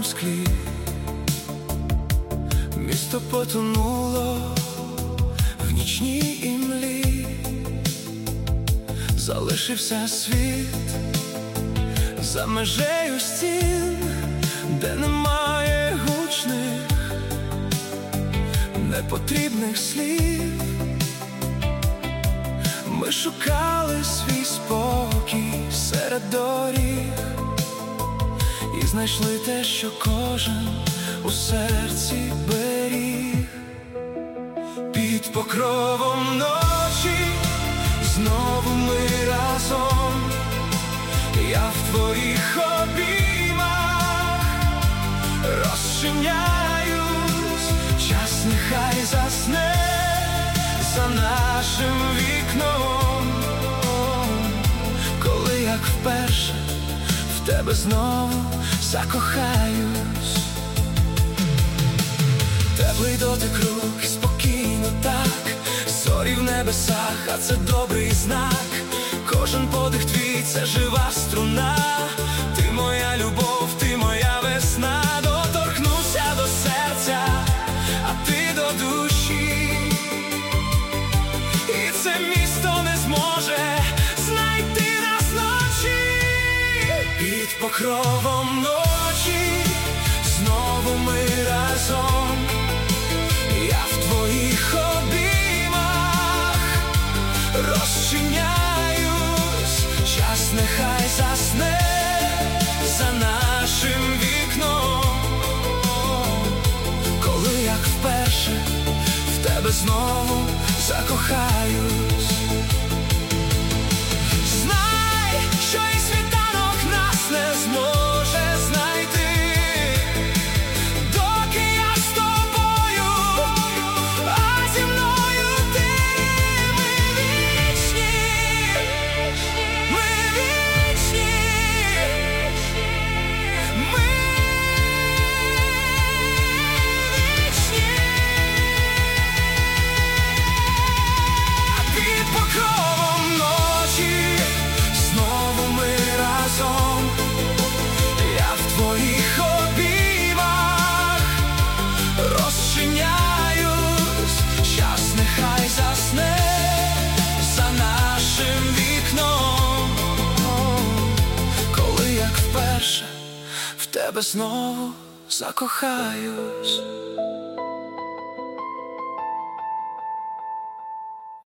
склі. Місто потонуло в нічній імлі, залишився світ за межею стін, де немає гучних, непотрібних слів. Ми шукали свій спокій серед доріг і знайшли те, що кожен у серці беріг. Під покровом ночі знову ми разом, я в твоїх обіймах розчиняюсь, час нехай засне за нашим вікном, коли як вперше в тебе знову закохаюсь. Теплий дотик рук, спокійно так, зорі в небесах, а це добрий знак. Кожен подих твій – це жива струна. Ти моя любов, ти моя весна. Доторкнуся до серця, а ти до душі, і це місто не зможе знайти нас вночі. Під покровом ночі знову ми разом, я в твоїх обіймах розчиняюсь, час нехай засне за нашим вікном, коли як вперше в тебе знову закохаюсь. Знай, що і світанок нас не зможе знайти, доки я з тобою, а зі мною ти. Ми вічні, ми вічні, ми вічні. Під покровом ночі знову ми разом, я в твоїх обіймах розчиняюсь, час нехай засне за нашим вікном, коли як вперше в тебе знову закохаюсь.